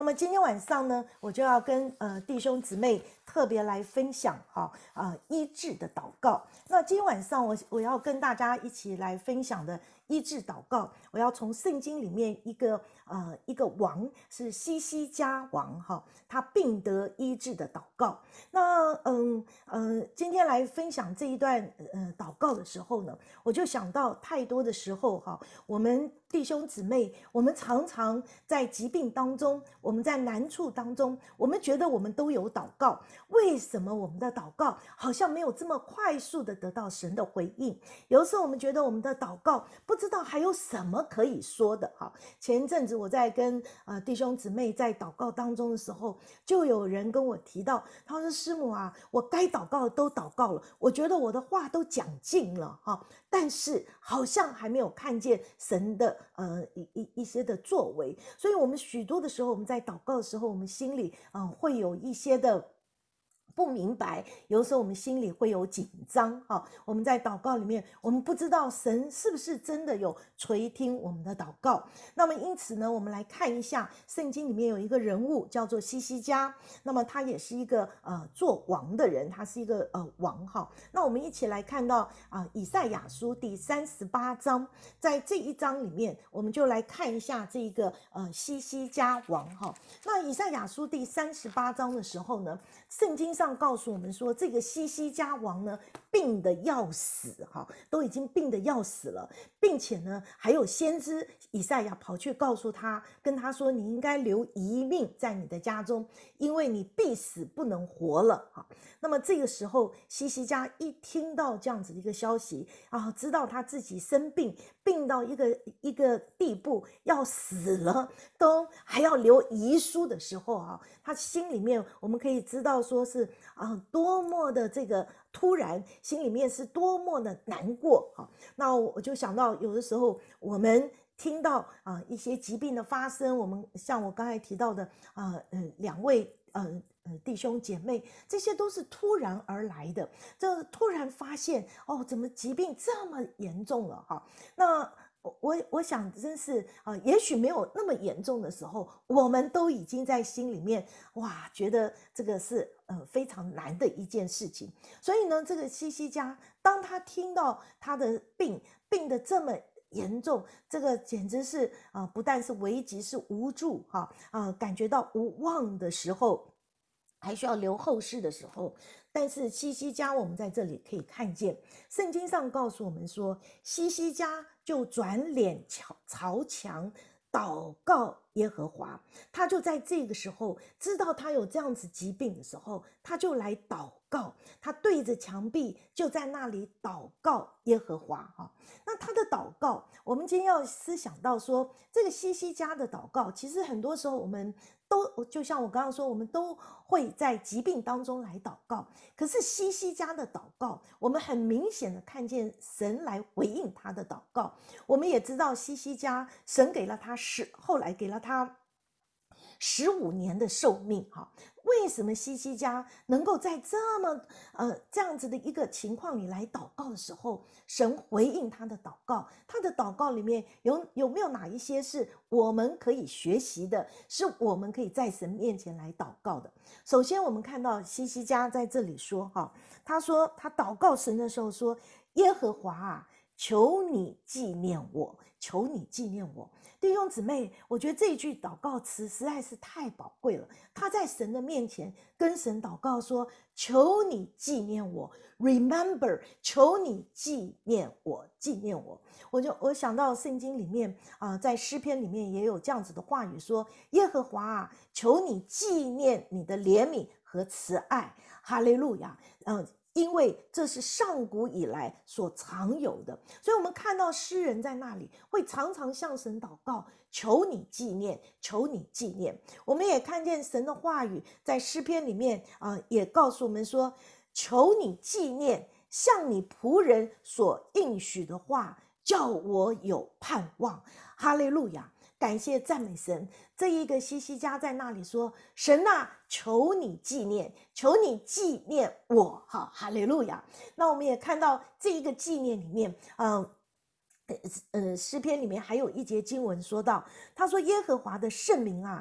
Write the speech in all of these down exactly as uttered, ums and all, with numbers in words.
么今天晚上呢，我就要跟呃弟兄姊妹特别来分享哈啊、呃、医治的祷告。那今天晚上我我要跟大家一起来分享的医治祷告，我要从圣经里面一个呃一个王是西西家王哈，他病得医治的祷告。那嗯嗯、呃，今天来分享这一段呃祷告的时候呢，我就想到太多的时候哈，我们弟兄姊妹，我们常常在疾病当中，我们在难处当中，我们觉得我们都有祷告，为什么我们的祷告好像没有这么快速的得到神的回应？有的时候我们觉得我们的祷告不知道还有什么可以说的哈。前一阵子我在跟呃弟兄姊妹在祷告当中的时候，就有人跟我提到，他说师母啊，我该祷告的都祷告了，我觉得我的话都讲尽了哈，但是好像还没有看见神的呃一一一些的作为，所以我们许多的时候我们在祷告的时候，我们心里嗯、呃、会有一些的不明白，有时候我们心里会有紧张哈。我们在祷告里面，我们不知道神是不是真的有垂听我们的祷告。那么因此呢，我们来看一下圣经里面有一个人物叫做西西家，那么他也是一个呃做王的人，他是一个呃王哈。那我们一起来看到啊、呃、以赛亚书第三十八章，在这一章里面，我们就来看一下这个呃西西家王哈。那以赛亚书第三十八章的时候呢，圣经上告诉我们说，这个西西家王呢病得要死哈，都已经病得要死了，并且呢还有先知以赛亚跑去告诉他，跟他说，你应该留遗命在你的家中，因为你必死不能活了哈。那么这个时候西西家一听到这样子的一个消息啊，知道他自己生病，病到一个一个地步要死了，都还要留遗书的时候啊，他心里面我们可以知道说是啊多么的这个突然，心里面是多么的难过啊。那我就想到有的时候我们听到啊一些疾病的发生，我们像我刚才提到的啊嗯两位嗯。呃，弟兄姐妹，这些都是突然而来的。这突然发现，哦，怎么疾病这么严重了哈？那我我想真是啊、呃，也许没有那么严重的时候，我们都已经在心里面哇，觉得这个是呃非常难的一件事情。所以呢，这个西西家当他听到他的病病得这么严重，这个简直是啊、呃，不但是危急，是无助哈啊、呃，感觉到无望的时候。还需要留后事的时候，但是西西家我们在这里可以看见，圣经上告诉我们说，西西家就转脸朝墙祷告耶和华。他就在这个时候知道他有这样子疾病的时候，他就来祷告，他对着墙壁就在那里祷告耶和华哈。那他的祷告，我们今天要思想到说，这个西西家的祷告，其实很多时候我们都就像我刚刚说，我们都会在疾病当中来祷告。可是西西家的祷告，我们很明显的看见神来回应他的祷告。我们也知道西西家，神给了他十，后来给了他十五年的寿命哈。为什么西西家能够在这么呃这样子的一个情况里来祷告的时候，神回应他的祷告？他的祷告里面有有没有哪一些是我们可以学习的，是我们可以在神面前来祷告的？首先，我们看到西西家在这里说哈，他说他祷告神的时候说：“耶和华啊，求你纪念我，求你纪念我。”弟兄姊妹，我觉得这一句祷告词实在是太宝贵了。他在神的面前跟神祷告说：“求你纪念我 ，remember， 求你纪念我，纪念我。”我就我想到圣经里面啊、呃，在诗篇里面也有这样子的话语说：“耶和华啊，求你纪念你的怜悯和慈爱。”哈利路亚，嗯、呃。因为这是上古以来所常有的，所以我们看到诗人在那里会常常向神祷告，求你纪念，求你纪念。我们也看见神的话语在诗篇里面啊、呃，也告诉我们说，求你纪念向你仆人所应许的话，叫我有盼望。哈利路亚。感谢赞美神，这一个西西家在那里说：“神啊，求你纪念，求你纪念我。”哈，哈利路亚。那我们也看到这一个纪念里面，嗯、呃，呃，诗篇里面还有一节经文说到，他说：“耶和华的圣名啊，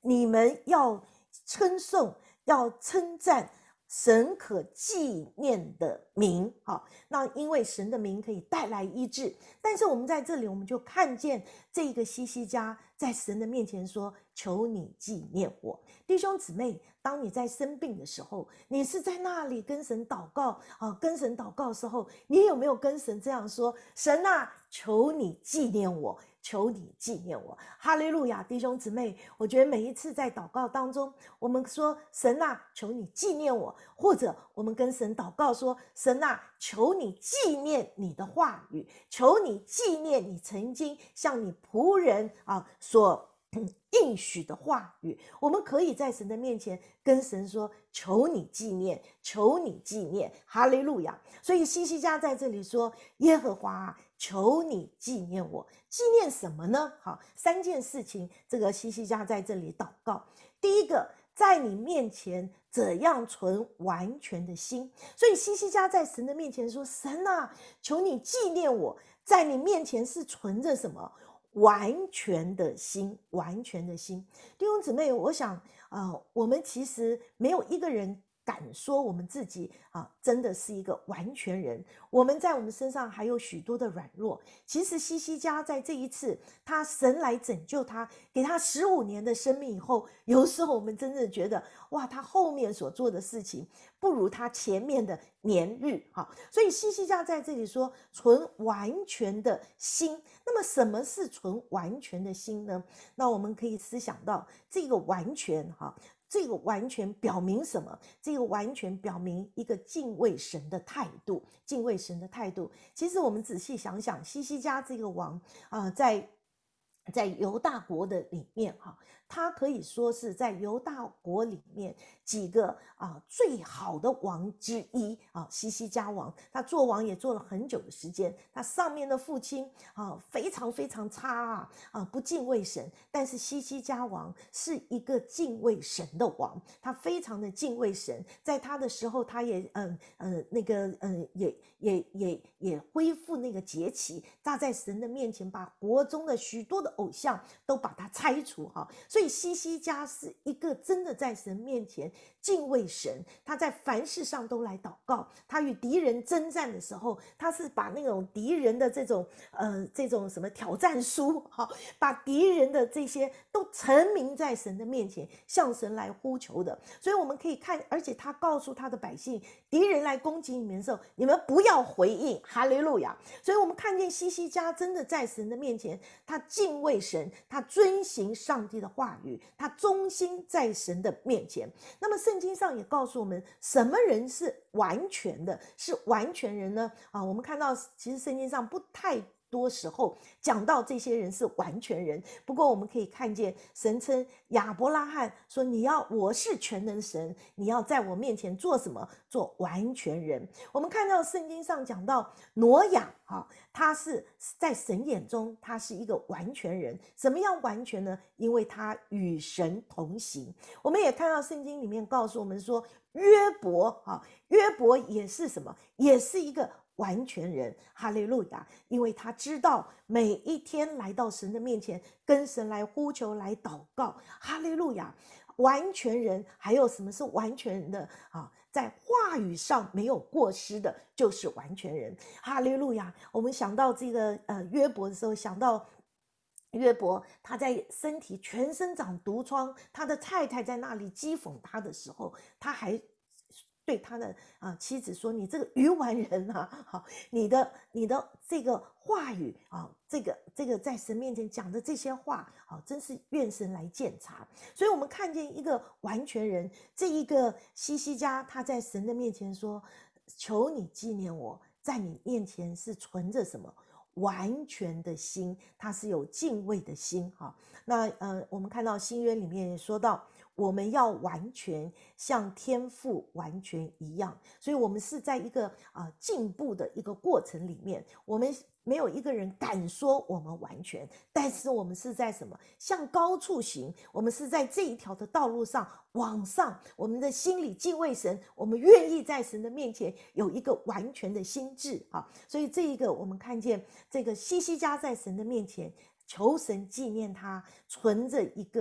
你们要称颂，要称赞神可纪念的名。好，那因为神的名可以带来医治，但是我们在这里我们就看见这个西西家在神的面前说，求你纪念我。弟兄姊妹，当你在生病的时候，你是在那里跟神祷告啊，跟神祷告的时候，你有没有跟神这样说，神啊，求你纪念我，求你纪念我。哈利路亚。弟兄姊妹，我觉得每一次在祷告当中，我们说神啊，求你纪念我，或者我们跟神祷告说，神啊，求你纪念你的话语，求你纪念你曾经向你仆人啊所应许的话语。我们可以在神的面前跟神说，求你纪念，求你纪念。哈利路亚。所以西西家在这里说，耶和华啊，求你纪念我。纪念什么呢？好，三件事情，这个西西家在这里祷告。第一个，在你面前怎样存完全的心。所以西西家在神的面前说，神啊，求你纪念我，在你面前是存着什么？完全的心，完全的心。弟兄姊妹，我想呃，我们其实没有一个人敢说我们自己啊，真的是一个完全人。我们在我们身上还有许多的软弱。其实西西家在这一次，他神来拯救他，给他十五年的生命以后，有时候我们真的觉得，哇，他后面所做的事情不如他前面的年日。好，所以西西家在这里说，存完全的心。那么什么是存完全的心呢？那我们可以思想到这个完全哈。这个完全表明什么？这个完全表明一个敬畏神的态度，敬畏神的态度。其实我们仔细想想，西西家这个王啊、呃，在在犹大国的里面哈，他可以说是在犹大国里面几个啊最好的王之一啊，西西家王。他做王也做了很久的时间，他上面的父亲啊非常非常差啊啊不敬畏神，但是西西家王是一个敬畏神的王，他非常的敬畏神。在他的时候，他也嗯嗯那个嗯也也也也恢复那个节期，他在神的面前把国中的许多的偶像都把它拆除哈。所以西西家是一个真的在神面前敬畏神，他在凡事上都来祷告。他与敌人征战的时候，他是把那种敌人的这种呃这种什么挑战书哈，把敌人的这些都陈明在神的面前，向神来呼求的。所以我们可以看，而且他告诉他的百姓，敌人来攻击你们的时候，你们不要回应。哈利路亚。所以我们看见西西家真的在神的面前，他敬畏神，他遵行上帝的话语，他忠心在神的面前。那么圣经上也告诉我们，什么人是完全的，是完全人呢？啊，我们看到其实圣经上不太多时候讲到这些人是完全人。不过我们可以看见神称亚伯拉罕说，你要我是全能神，你要在我面前做什么？做完全人。我们看到圣经上讲到挪亚啊，他是在神眼中他是一个完全人。什么样完全呢？因为他与神同行。我们也看到圣经里面告诉我们说，约伯啊，约伯也是什么？也是一个完全人。哈利路亚。因为他知道每一天来到神的面前，跟神来呼求来祷告。哈利路亚。完全人还有什么是完全人的啊？在话语上没有过失的，就是完全人。哈利路亚。我们想到这个呃约伯的时候，想到约伯他在身体全身长毒疮，他的太太在那里讥讽他的时候，他还对他的啊、呃、妻子说：“你这个愚顽人啊，好，你的你的这个话语啊，这个这个在神面前讲的这些话，好，真是愿神来鉴察。”所以，我们看见一个完全人，这一个西西家，他在神的面前说：“求你纪念我，在你面前是存着什么？”完全的心，他是有敬畏的心哈。那呃，我们看到新约里面也说到，我们要完全像天父完全一样，所以我们是在一个啊、呃、进步的一个过程里面，我们没有一个人敢说我们完全，但是我们是在什么？向高处行，我们是在这一条的道路上往上，我们的心里敬畏神，我们愿意在神的面前有一个完全的心智啊。所以这一个我们看见这个西西家在神的面前求神纪念他，存着一个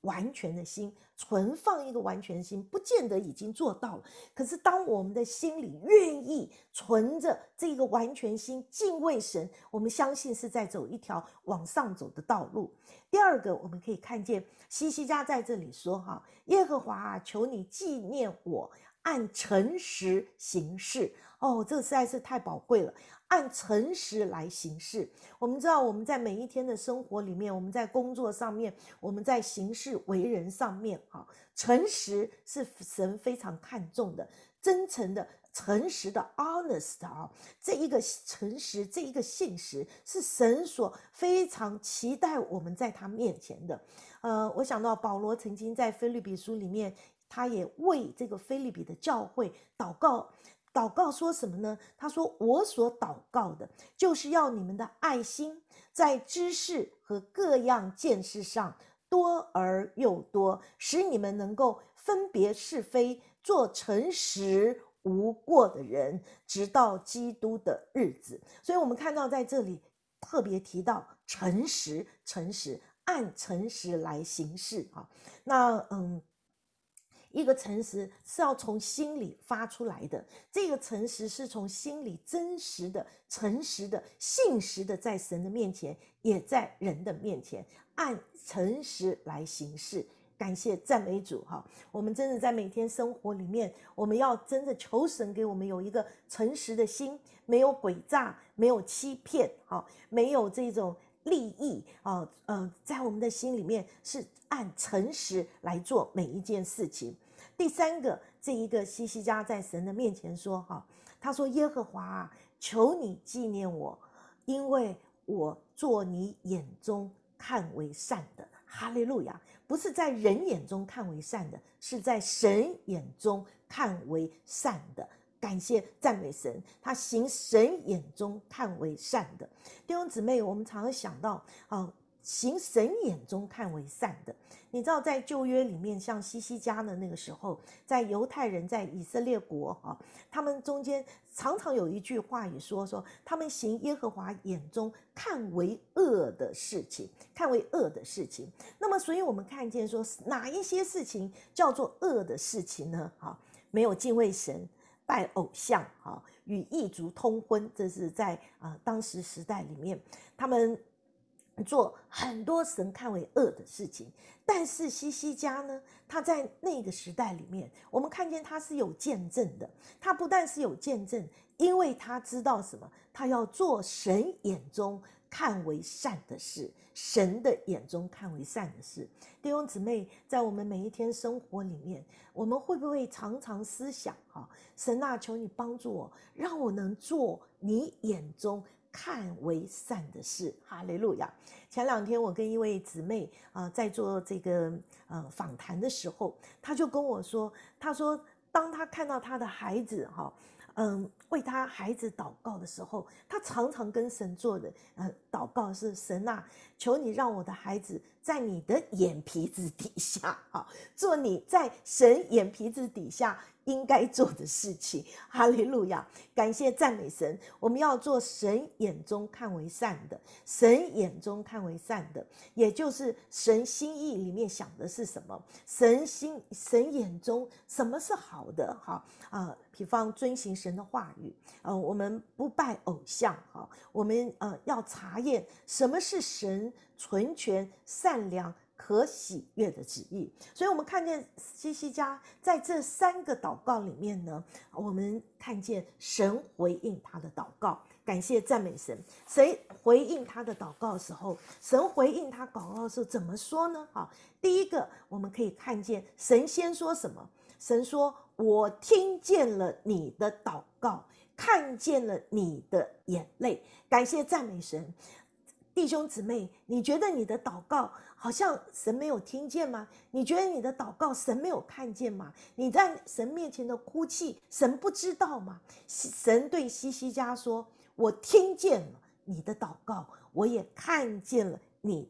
完全的心，存放一个完全的心，不见得已经做到了。可是当我们的心里愿意存着这个完全心，敬畏神，我们相信是在走一条往上走的道路。第二个，我们可以看见希西家在这里说哈，耶和华啊，求你纪念我，按诚实行事。哦，这个实在是太宝贵了，按诚实来行事。我们知道我们在每一天的生活里面，我们在工作上面，我们在行事为人上面，诚实是神非常看重的，真诚的诚实的 honest 啊，这一个诚实，这一个信实是神所非常期待我们在他面前的。呃，我想到保罗曾经在腓立比书里面，他也为这个腓立比的教会祷告。祷告说什么呢？他说，我所祷告的就是要你们的爱心在知识和各样见识上多而又多，使你们能够分别是非，做诚实无过的人，直到基督的日子。所以我们看到在这里特别提到诚实，诚实，按诚实来行事。那嗯一个诚实是要从心里发出来的，这个诚实是从心里真实的、诚实的、信实的，在神的面前，也在人的面前，按诚实来行事。感谢赞美主哈！我们真的在每天生活里面，我们要真的求神给我们有一个诚实的心，没有诡诈，没有欺骗，没有这种利益啊，呃，在我们的心里面是按诚实来做每一件事情。第三个，这一个希西家在神的面前说哈，他说耶和华啊，求你纪念我，因为我做你眼中看为善的。哈利路亚！不是在人眼中看为善的，是在神眼中看为善的。感谢赞美神，他行神眼中看为善的。弟兄姊妹，我们常常想到啊，行神眼中看为善的。你知道在旧约里面，像希西家的那个时候，在犹太人在以色列国啊，他们中间常常有一句话语说说他们行耶和华眼中看为恶的事情，看为恶的事情。那么所以我们看见说哪一些事情叫做恶的事情呢？啊，没有敬畏神，拜偶像，啊，与异族通婚，这是在呃当时时代里面他们做很多神看为恶的事情。但是希西家呢，他在那个时代里面，我们看见他是有见证的。他不但是有见证，因为他知道什么，他要做神眼中看为善的事，神的眼中看为善的事。弟兄姊妹，在我们每一天生活里面，我们会不会常常思想啊，神啊，求你帮助我，让我能做你眼中看为善的事。哈利路亚！前两天我跟一位姊妹啊、呃、在做这个呃访谈的时候，她就跟我说，她说当她看到她的孩子哈、嗯，为他孩子祷告的时候，他常常跟神做的呃祷告是：神啊，求你让我的孩子在你的眼皮子底下啊，做你在神眼皮子底下应该做的事情。哈利路亚！感谢赞美神，我们要做神眼中看为善的，神眼中看为善的，也就是神心意里面想的是什么，神心神眼中什么是好的哈啊、呃，比方遵行神的话语，呃，我们不拜偶像哈，我们呃要查验什么是神纯全善良可喜悦的旨意。所以我们看见希西家在这三个祷告里面呢，我们看见神回应他的祷告。感谢赞美神，谁回应他的祷告的时候，神回应他祷告的时候怎么说呢？好，第一个我们可以看见神先说什么？神说，我听见了你的祷告，看见了你的眼泪。感谢赞美神。弟兄姊妹，你觉得你的祷告好像神没有听见吗？你觉得你的祷告神没有看见吗？你在神面前的哭泣，神不知道吗？神对希西家说，我听见了你的祷告，我也看见了你的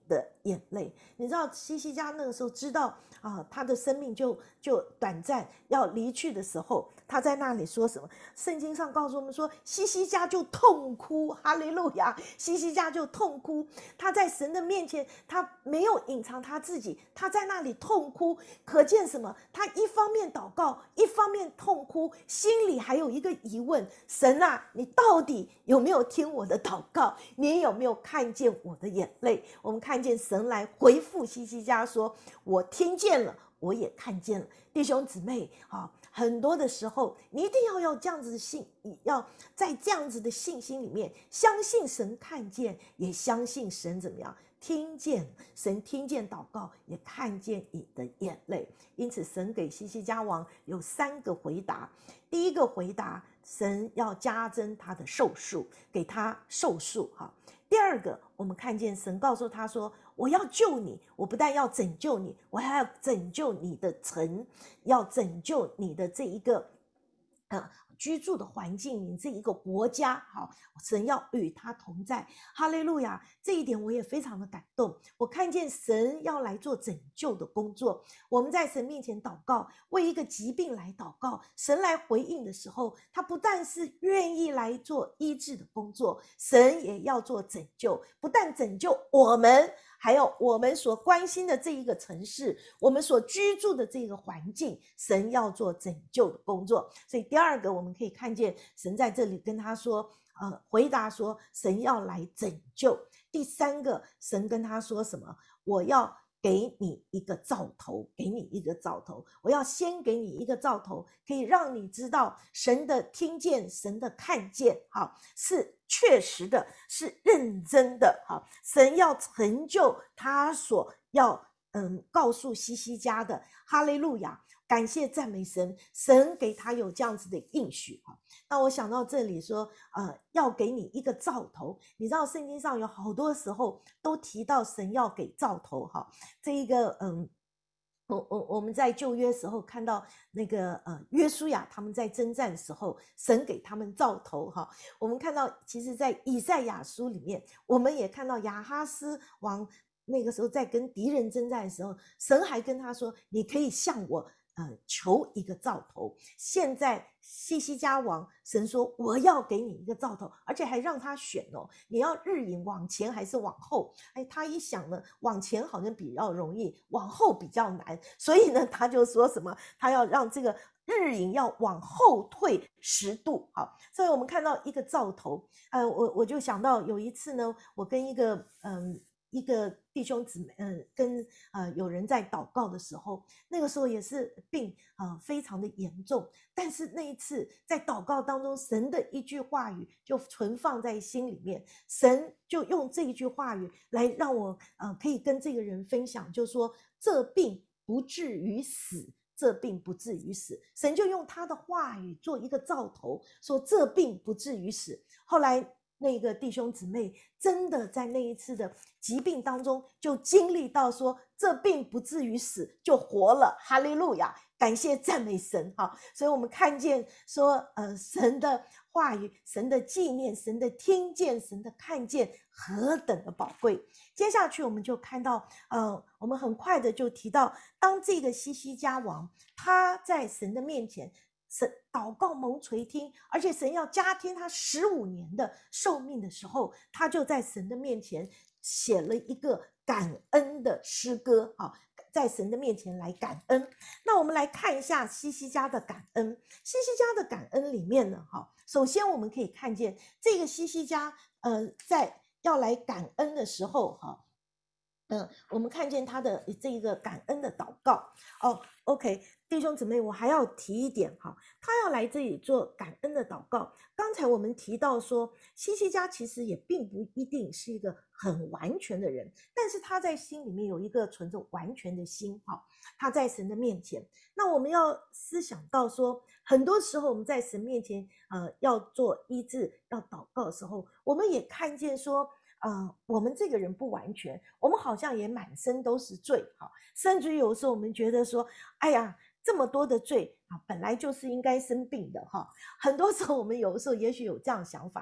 眼泪。你知道西西家那个时候知道啊，他的生命就就短暂要离去的时候，他在那里说什么？圣经上告诉我们说，西西家就痛哭，哈利路亚！西西家就痛哭，他在神的面前，他没有隐藏他自己，他在那里痛哭，可见什么？他一方面祷告，一方面痛哭，心里还有一个疑问：神啊，你到底有没有听我的祷告？你有没有看见我的眼泪？我们看见神来回复西西家说：我听见了，我也看见了。弟兄姊妹啊，很多的时候你一定要有这样子的信，要在这样子的信心里面相信神看见，也相信神怎么样听见，神听见祷告，也看见你的眼泪。因此神给西西家王有三个回答。第一个回答，神要加增他的寿数，给他寿数哈。第二个，我们看见神告诉他说，我要救你，我不但要拯救你，我还要拯救你的城，要拯救你的这一个呃居住的环境，你这一个国家，好，神要与他同在，哈利路亚！这一点我也非常的感动。我看见神要来做拯救的工作，我们在神面前祷告，为一个疾病来祷告，神来回应的时候，他不但是愿意来做医治的工作，神也要做拯救，不但拯救我们，还有我们所关心的这一个城市，我们所居住的这个环境，神要做拯救的工作。所以第二个，我们可以看见神在这里跟他说，呃，回答说神要来拯救。第三个，神跟他说什么？我要给你一个兆头，给你一个兆头，我要先给你一个兆头，可以让你知道神的听见，神的看见，好，是确实的，是认真的，好，神要成就他所要嗯告诉西西家的，哈利路亚，感谢赞美神，神给他有这样子的应许。那我想到这里说，呃，要给你一个兆头，你知道圣经上有好多时候都提到神要给兆头哈，这一个嗯。我我我们在旧约时候看到那个呃约书亚他们在征战的时候，神给他们兆头哈。我们看到其实在以赛亚书里面，我们也看到亚哈斯王那个时候在跟敌人征战的时候，神还跟他说，你可以向我呃求一个兆头。现在西西家王，神说我要给你一个兆头，而且还让他选哦，你要日影往前还是往后？哎，他一想呢，往前好像比较容易，往后比较难，所以呢，他就说什么，他要让这个日影要往后退十度。好，所以我们看到一个兆头，呃，我我就想到有一次呢，我跟一个嗯。一个弟兄姊妹，嗯、呃，跟呃有人在祷告的时候，那个时候也是病啊、呃，非常的严重。但是那一次在祷告当中，神的一句话语就存放在心里面，神就用这一句话语来让我呃可以跟这个人分享，就说这病不至于死。这病不至于死，神就用他的话语做一个兆头，说这病不至于死。后来那个弟兄姊妹真的在那一次的疾病当中就经历到说这病不至于死，就活了，哈利路亚，感谢赞美神哈。所以我们看见说呃神的话语，神的纪念，神的听见，神的看见何等的宝贵。接下去我们就看到呃我们很快的就提到，当这个西西家王他在神的面前神祷告蒙垂听，而且神要加添他十五年的寿命的时候，他就在神的面前写了一个感恩的诗歌啊，在神的面前来感恩。那我们来看一下西西家的感恩。西西家的感恩里面呢，哈，首先我们可以看见这个西西家，呃，在要来感恩的时候，哈。嗯，我们看见他的这一个感恩的祷告哦 ，OK， 弟兄姊妹，我还要提一点哈，他要来这里做感恩的祷告。刚才我们提到说，西西家其实也并不一定是一个很完全的人，但是他在心里面有一个存着完全的心哈，他在神的面前。那我们要思想到说，很多时候我们在神面前，呃，要做医治、要祷告的时候，我们也看见说。呃，我们这个人不完全，我们好像也满身都是罪，哈，甚至于有时候我们觉得说，哎呀，这么多的罪啊，本来就是应该生病的，哈。很多时候我们有的时候也许有这样的想法，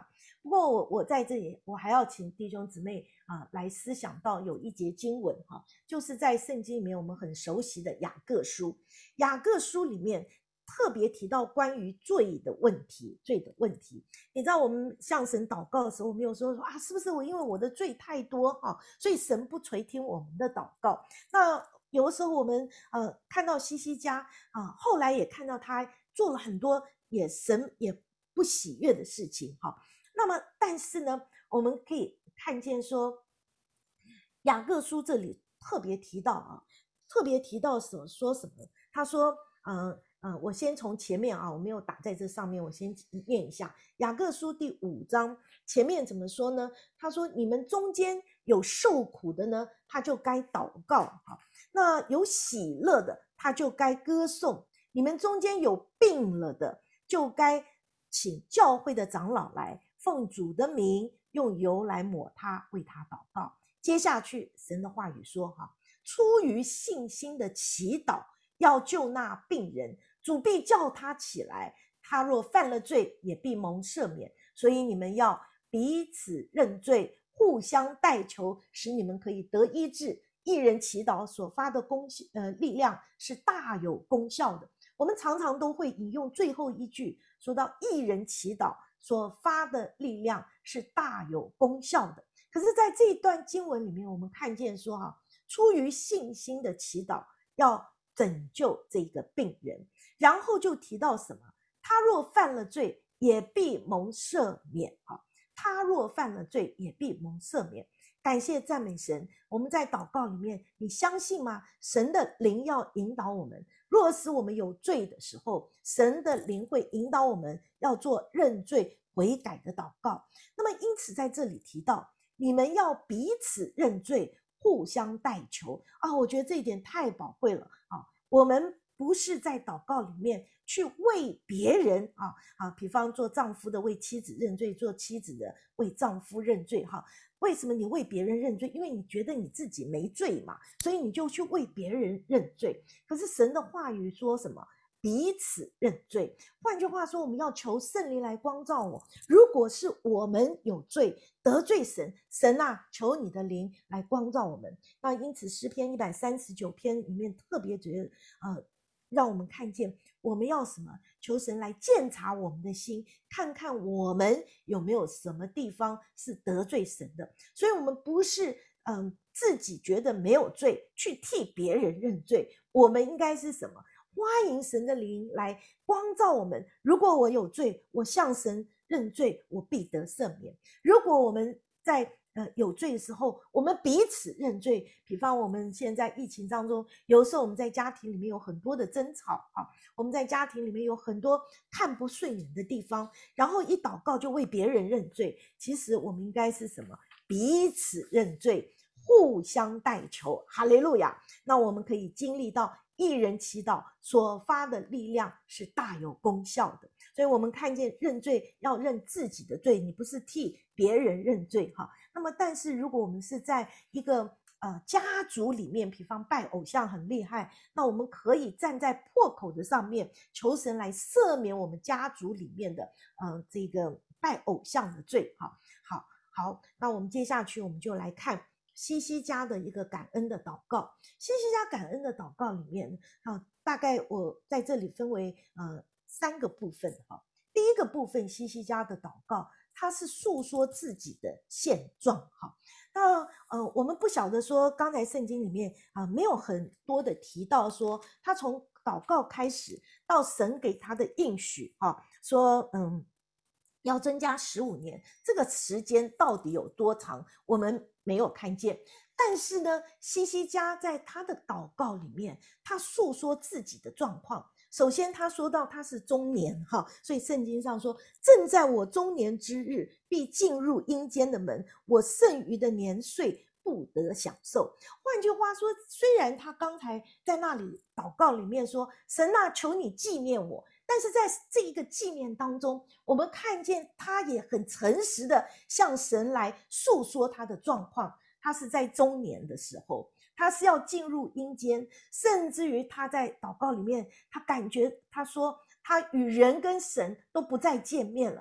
不过我我在这里，我还要请弟兄姊妹啊、呃、来思想到有一节经文哈、啊，就是在圣经里面我们很熟悉的雅各书。雅各书里面特别提到关于罪的问题，罪的问题。你知道我们向神祷告的时候，我们有时候说啊，是不是我因为我的罪太多啊，所以神不垂听我们的祷告？那有的时候我们呃看到西西家啊、呃，后来也看到他做了很多也神也不喜悦的事情哈。那么，但是呢，我们可以看见说，雅各书这里特别提到啊，特别提到什么说什么？他说，呃呃，我先从前面啊，我没有打在这上面，我先念一下雅各书第五章前面怎么说呢？他说，你们中间有受苦的呢，他就该祷告哈；那有喜乐的，他就该歌颂；你们中间有病了的，就该请教会的长老来。奉主的名用油来抹他，为他祷告。接下去神的话语说哈，出于信心的祈祷要救那病人，主必叫他起来，他若犯了罪也必蒙赦免。所以你们要彼此认罪，互相代求，使你们可以得医治。一人祈祷所发的功呃力量是大有功效的。我们常常都会引用最后一句，说到一人祈祷所发的力量是大有功效的。可是在这一段经文里面，我们看见说哈，出于信心的祈祷要拯救这个病人，然后就提到什么？他若犯了罪，也必蒙赦免哈。他若犯了罪，也必蒙赦免。感谢赞美神，我们在祷告里面，你相信吗？神的灵要引导我们，若是我们有罪的时候，神的灵会引导我们要做认罪悔改的祷告。那么因此在这里提到，你们要彼此认罪，互相代求啊，我觉得这一点太宝贵了啊！我们不是在祷告里面去为别人啊啊，比方做丈夫的为妻子认罪，做妻子的为丈夫认罪哈。为什么你为别人认罪？因为你觉得你自己没罪嘛，所以你就去为别人认罪。可是神的话语说什么？彼此认罪。换句话说，我们要求圣灵来光照我。如果是我们有罪得罪神，神啊，求你的灵来光照我们。那因此诗篇一百三十九篇里面特别觉得呃让我们看见我们要什么，求神来鉴察我们的心，看看我们有没有什么地方是得罪神的。所以我们不是嗯自己觉得没有罪去替别人认罪，我们应该是什么？欢迎神的灵来光照我们。如果我有罪，我向神认罪，我必得赦免。如果我们在呃有罪的时候，我们彼此认罪。比方我们现在疫情当中，有时候我们在家庭里面有很多的争吵啊，我们在家庭里面有很多看不顺眼的地方，然后一祷告就为别人认罪。其实我们应该是什么？彼此认罪，互相代求。哈利路亚！那我们可以经历到一人祈祷所发的力量是大有功效的。所以我们看见认罪要认自己的罪，你不是替别人认罪哈。那么但是如果我们是在一个呃家族里面，比方拜偶像很厉害，那我们可以站在破口的上面，求神来赦免我们家族里面的呃这个拜偶像的罪哈。好好，那我们接下去我们就来看西西家的一个感恩的祷告。西西家感恩的祷告里面啊，大概我在这里分为呃三个部分哈。第一个部分，西西家的祷告，他是诉说自己的现状哈。那呃，我们不晓得说，刚才圣经里面啊、呃，没有很多的提到说，他从祷告开始到神给他的应许啊，说嗯。要增加十五年，这个时间到底有多长？我们没有看见。但是呢，西西家在他的祷告里面，他诉说自己的状况。首先他说到他是中年哈，所以圣经上说，正在我中年之日，必进入阴间的门，我剩余的年岁不得享受。换句话说，虽然他刚才在那里祷告里面说，神啊，求你纪念我，但是在这一个纪念当中，我们看见他也很诚实的向神来诉说他的状况。他是在中年的时候，他是要进入阴间，甚至于他在祷告里面，他感觉他说他与人跟神都不再见面了，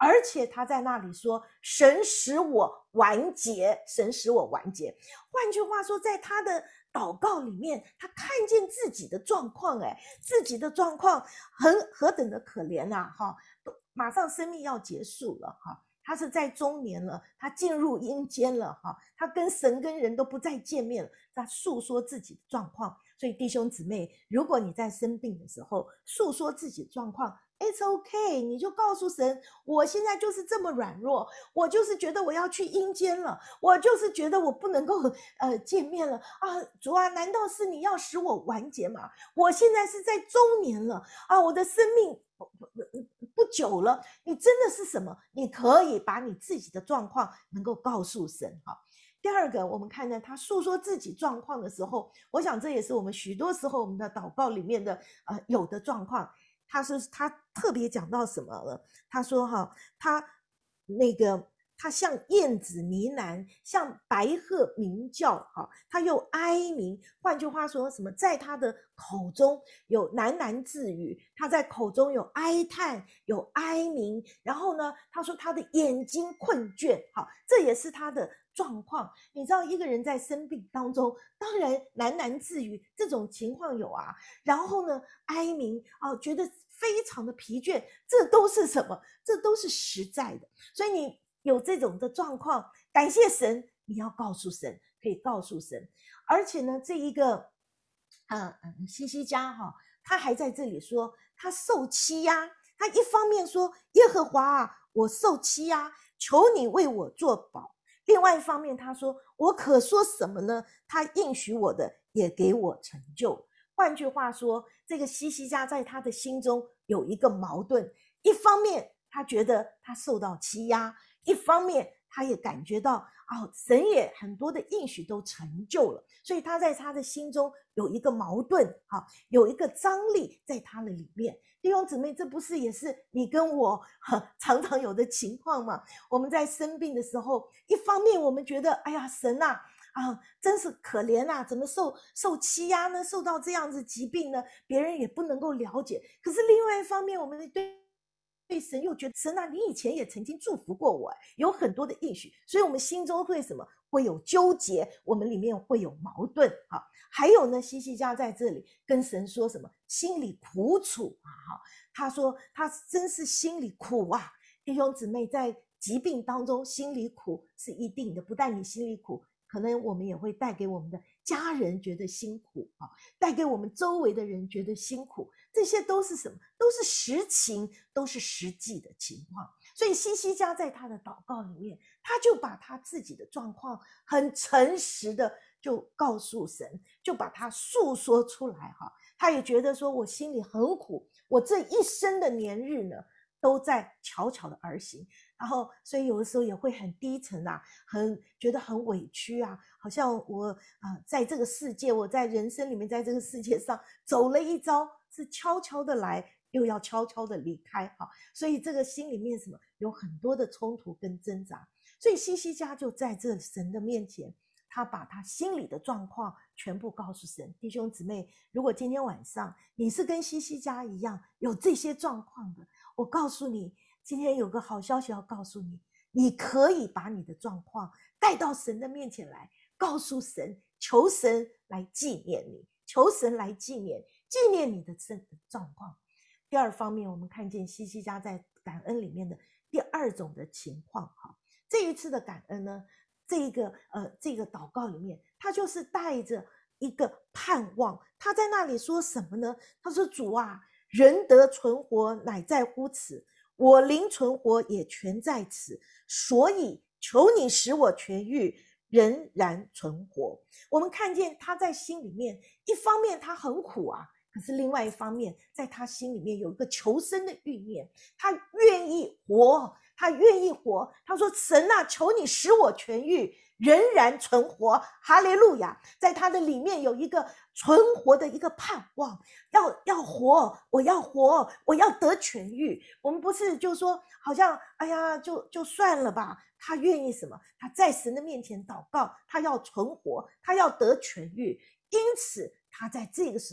而且他在那里说神使我完结，神使我完结。换句话说，在他的祷告里面，他看见自己的状况，哎，自己的状况很何等的可怜啊！哈，马上生命要结束了哈，他是在中年了，他进入阴间了哈，他跟神跟人都不再见面了，他诉说自己的状况。所以弟兄姊妹，如果你在生病的时候诉说自己的状况， It's okay， 你就告诉神，我现在就是这么软弱，我就是觉得我要去阴间了，我就是觉得我不能够呃见面了啊，主啊，难道是你要使我完结吗？我现在是在中年了啊，我的生命不不不不久了，你真的是什么？你可以把你自己的状况能够告诉神哈。第二个，我们看到他诉说自己状况的时候，我想这也是我们许多时候我们的祷告里面的呃有的状况。他是他特别讲到什么了？他说哈，他那个他像燕子呢喃，像白鹤鸣叫，哈，他又哀鸣。换句话说，什么？在他的口中有喃喃自语，他在口中有哀叹，有哀鸣。然后呢，他说他的眼睛困倦，好，这也是他的状况。你知道，一个人在生病当中，当然喃喃自语这种情况有啊。然后呢，哀鸣啊，觉得非常的疲倦，这都是什么？这都是实在的。所以你有这种的状况，感谢神，你要告诉神，可以告诉神。而且呢，这一个呃西西家哈，他还在这里说他受欺压，他一方面说耶和华啊，我受欺压，求你为我作保。另外一方面他说，我可说什么呢？他应许我的也给我成就。换句话说，这个西西家在他的心中有一个矛盾，一方面他觉得他受到欺压，一方面他也感觉到哦，神也很多的应许都成就了，所以他在他的心中有一个矛盾，哈，有一个张力在他的里面。弟兄姊妹，这不是也是你跟我常常有的情况吗？我们在生病的时候，一方面我们觉得哎呀，神啊啊，真是可怜啊！怎么受受欺压呢？受到这样子疾病呢？别人也不能够了解。可是另外一方面，我们对对神又觉得，神啊，你以前也曾经祝福过我，有很多的应许，所以我们心中会什么？会有纠结，我们里面会有矛盾啊。还有呢，西西家在这里跟神说什么？心里苦楚啊！他说他真是心里苦啊。弟兄姊妹，在疾病当中，心里苦是一定的，不但你心里苦，可能我们也会带给我们的家人觉得辛苦啊，带给我们周围的人觉得辛苦，这些都是什么？都是实情，都是实际的情况。所以西西家在他的祷告里面，他就把他自己的状况很诚实的就告诉神，就把它诉说出来哈。他也觉得说，我心里很苦，我这一生的年日呢，都在悄悄的而行。然后所以有的时候也会很低沉啊，很觉得很委屈啊，好像我啊、呃、在这个世界，我在人生里面，在这个世界上走了一遭，是悄悄的来，又要悄悄的离开哈。所以这个心里面什么有很多的冲突跟挣扎。所以西西家就在这神的面前，他把他心里的状况全部告诉神。弟兄姊妹，如果今天晚上你是跟西西家一样有这些状况的，我告诉你，今天有个好消息要告诉你，你可以把你的状况带到神的面前来，告诉神，求神来纪念你，求神来纪念纪念你的状况。第二方面，我们看见西西家在感恩里面的第二种的情况哈。这一次的感恩呢，这个呃这个祷告里面，他就是带着一个盼望。他在那里说什么呢？他说：主啊，人得存活乃在乎此，我灵存活也全在此，所以求你使我痊愈，仍然存活。我们看见他在心里面，一方面他很苦啊，可是另外一方面，在他心里面有一个求生的欲念，他愿意活，他愿意活。他说：神啊，求你使我痊愈，仍然存活。哈利路亚！在他的里面有一个存活的一个盼望，要要活，我要活，我要得痊愈。我们不是就说好像哎呀就就算了吧，他愿意什么？他在神的面前祷告，他要存活，他要得痊愈。因此他在这个时候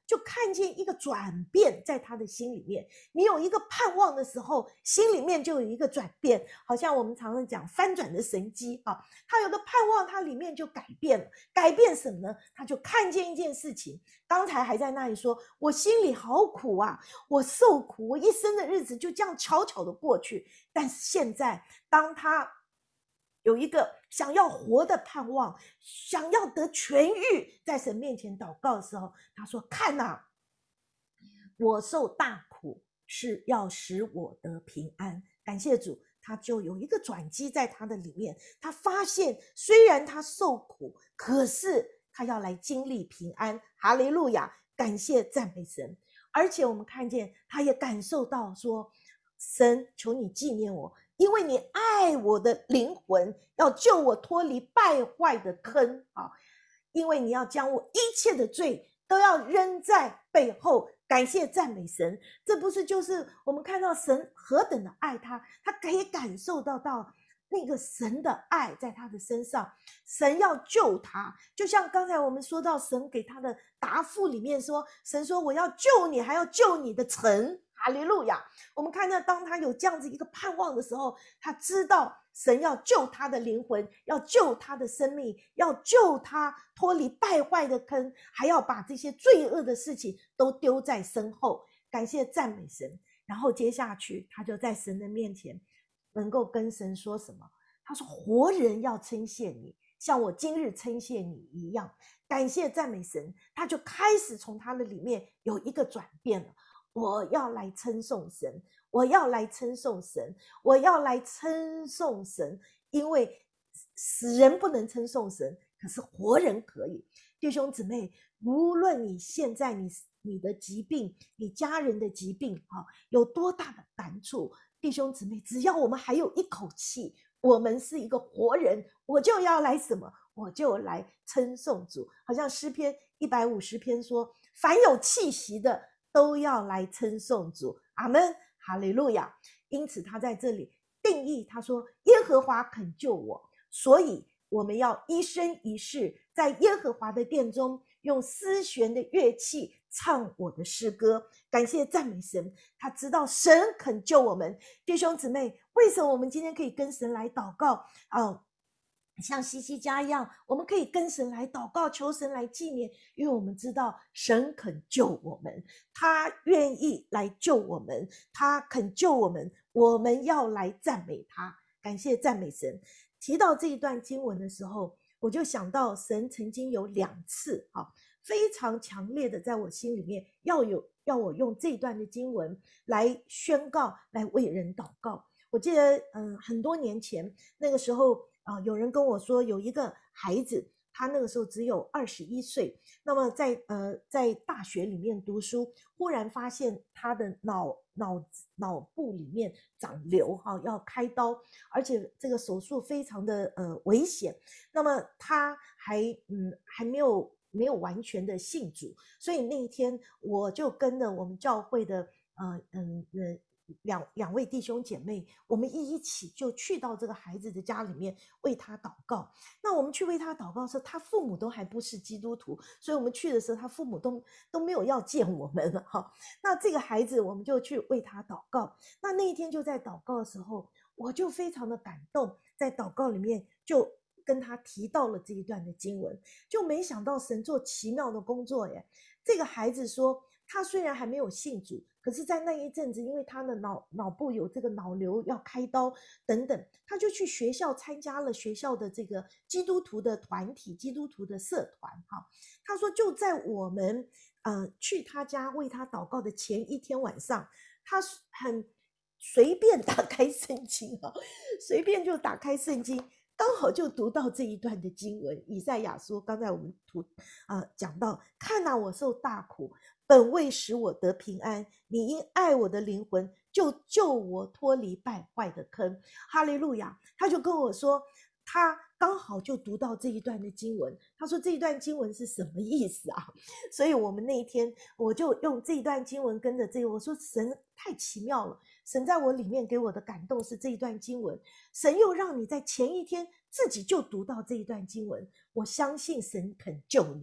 就看见一个转变在他的心里面。你有一个盼望的时候，心里面就有一个转变，好像我们常常讲翻转的神机啊。他有个盼望，他里面就改变了。改变什么呢？他就看见一件事情，刚才还在那里说，我心里好苦啊，我受苦，我一生的日子就这样悄悄的过去。但是现在，当他有一个想要活的盼望，想要得痊愈，在神面前祷告的时候，他说：看啊，我受大苦是要使我得平安。感谢主，他就有一个转机在他的里面。他发现虽然他受苦，可是他要来经历平安。哈利路亚，感谢赞美神。而且我们看见他也感受到说，神求你纪念我，因为你爱我的灵魂，要救我脱离败坏的坑啊！因为你要将我一切的罪都要扔在背后。感谢赞美神，这不是就是我们看到神何等的爱他，他可以感受到到那个神的爱在他的身上，神要救他。就像刚才我们说到神给他的答复里面说，神说我要救你，还要救你的城。哈利路亚！我们看到当他有这样子一个盼望的时候，他知道神要救他的灵魂，要救他的生命，要救他脱离败坏的坑，还要把这些罪恶的事情都丢在身后。感谢赞美神。然后接下去他就在神的面前能够跟神说什么？他说活人要称谢你，像我今日称谢你一样。感谢赞美神，他就开始从他的里面有一个转变了。我要来称颂神，我要来称颂神，我要来称颂神，因为死人不能称颂神，可是活人可以。弟兄姊妹，无论你现在你你的疾病，你家人的疾病啊，有多大的难处，弟兄姊妹，只要我们还有一口气，我们是一个活人，我就要来什么？我就来称颂主。好像诗篇一百五十篇说，凡有气息的都要来称颂主。阿们，哈利路亚。因此他在这里定义，他说耶和华肯救我，所以我们要一生一世在耶和华的殿中用丝弦的乐器唱我的诗歌。感谢赞美神，他知道神肯救我们。弟兄姊妹，为什么我们今天可以跟神来祷告啊？像西西家一样，我们可以跟神来祷告，求神来纪念，因为我们知道神肯救我们，他愿意来救我们，他肯救我们，我们要来赞美他。感谢赞美神。提到这一段经文的时候，我就想到神曾经有两次啊，非常强烈的在我心里面要有要我用这一段的经文来宣告，来为人祷告。我记得嗯，很多年前那个时候啊、呃，有人跟我说有一个孩子，他那个时候只有二十一岁，那么在呃在大学里面读书，忽然发现他的脑脑脑部里面长瘤哈、啊，要开刀，而且这个手术非常的呃危险。那么他还嗯还没有没有完全的信主，所以那一天我就跟着我们教会的呃嗯呃。两两位弟兄姐妹，我们一一起就去到这个孩子的家里面为他祷告。那我们去为他祷告的时候，他父母都还不是基督徒，所以我们去的时候，他父母都都没有要见我们了哈。那这个孩子，我们就去为他祷告。那那一天就在祷告的时候，我就非常的感动，在祷告里面就跟他提到了这一段的经文，就没想到神做奇妙的工作耶。这个孩子说，他虽然还没有信主，可是在那一阵子，因为他的脑脑部有这个脑瘤要开刀等等，他就去学校参加了学校的这个基督徒的团体、基督徒的社团哈。他说就在我们呃去他家为他祷告的前一天晚上，他很随便打开圣经啊，随便就打开圣经，刚好就读到这一段的经文，以赛亚说，刚才我们读啊、呃、讲到，看哪，我受大苦，本为使我得平安，你因爱我的灵魂，就救我脱离败坏的坑。哈利路亚！他就跟我说，他刚好就读到这一段的经文，他说这一段经文是什么意思啊？所以我们那一天我就用这一段经文跟着这个，我说神太奇妙了，神在我里面给我的感动是这一段经文，神又让你在前一天自己就读到这一段经文，我相信神肯救你，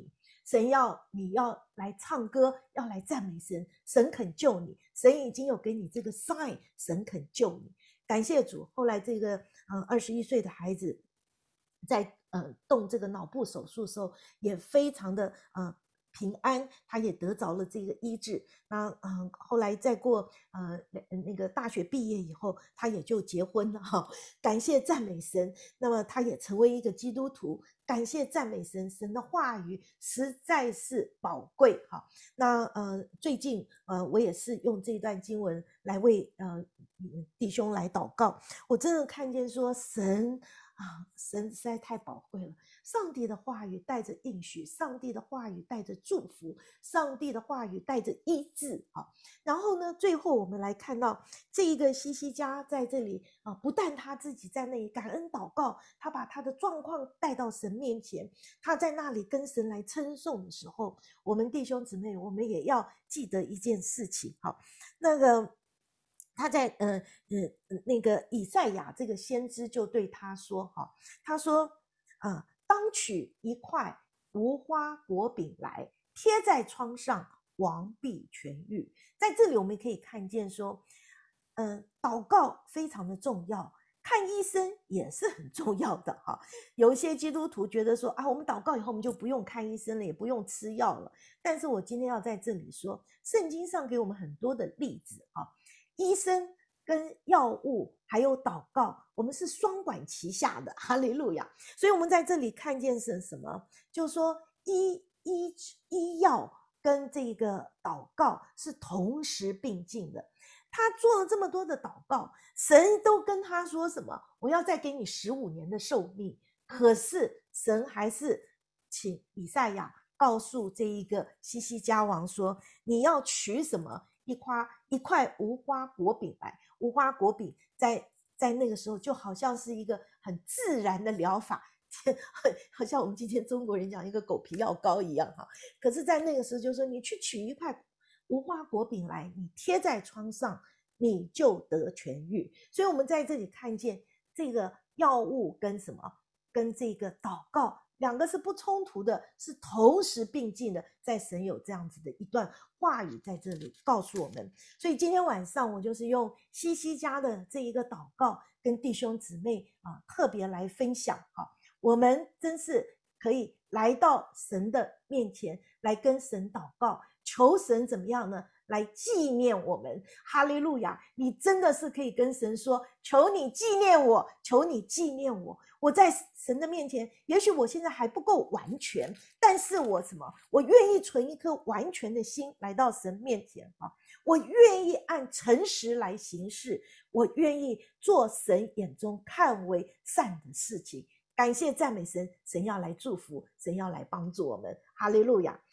神要你要来唱歌，要来赞美神，神肯救你，神已经有给你这个 sign， 神肯救你。感谢主。后来这个呃二十一岁的孩子在呃动这个脑部手术的时候，也非常的呃平安，他也得着了这个医治。那嗯、呃，后来再过呃那个大学毕业以后，他也就结婚了哈。感谢赞美神，那么他也成为一个基督徒。感谢赞美神，神的话语实在是宝贵哈。那呃最近呃我也是用这段经文来为呃弟兄来祷告，我真的看见说神。啊，神实在太宝贵了！上帝的话语带着应许，上帝的话语带着祝福，上帝的话语带着医治啊。然后呢，最后我们来看到这一个西西家在这里啊，不但他自己在那里感恩祷告，他把他的状况带到神面前，他在那里跟神来称颂的时候，我们弟兄姊妹，我们也要记得一件事情，好，那个。他在呃呃那个以赛亚这个先知就对他说哈，他说啊、呃，当取一块无花果饼来贴在疮上，王必痊愈。在这里我们可以看见说，嗯、呃，祷告非常的重要，看医生也是很重要的哈。有一些基督徒觉得说啊，我们祷告以后我们就不用看医生了，也不用吃药了。但是我今天要在这里说，圣经上给我们很多的例子啊。医生跟药物还有祷告，我们是双管齐下的，哈利路亚。所以我们在这里看见是什么？就是说医医医药跟这个祷告是同时并进的。他做了这么多的祷告，神都跟他说什么？我要再给你十五年的寿命。可是神还是请以赛亚告诉这一个西西家王说，你要取什么？一块一块无花果饼来，无花果饼在在那个时候就好像是一个很自然的疗法，好像我们今天中国人讲一个狗皮药膏一样哈。可是，在那个时候就说，你去取一块无花果饼来，你贴在疮上，你就得痊愈。所以，我们在这里看见这个药物跟什么，跟这个祷告。两个是不冲突的，是同时并进的，在神有这样子的一段话语在这里告诉我们。所以今天晚上我就是用西西家的这一个祷告跟弟兄姊妹啊特别来分享哈，我们真是可以来到神的面前来跟神祷告，求神怎么样呢？来纪念我们。哈利路亚！你真的是可以跟神说，求你纪念我，求你纪念我。我在神的面前，也许我现在还不够完全，但是我什么？我愿意存一颗完全的心来到神面前啊！我愿意按诚实来行事，我愿意做神眼中看为善的事情。感谢赞美神，神要来祝福，神要来帮助我们。哈利路亚！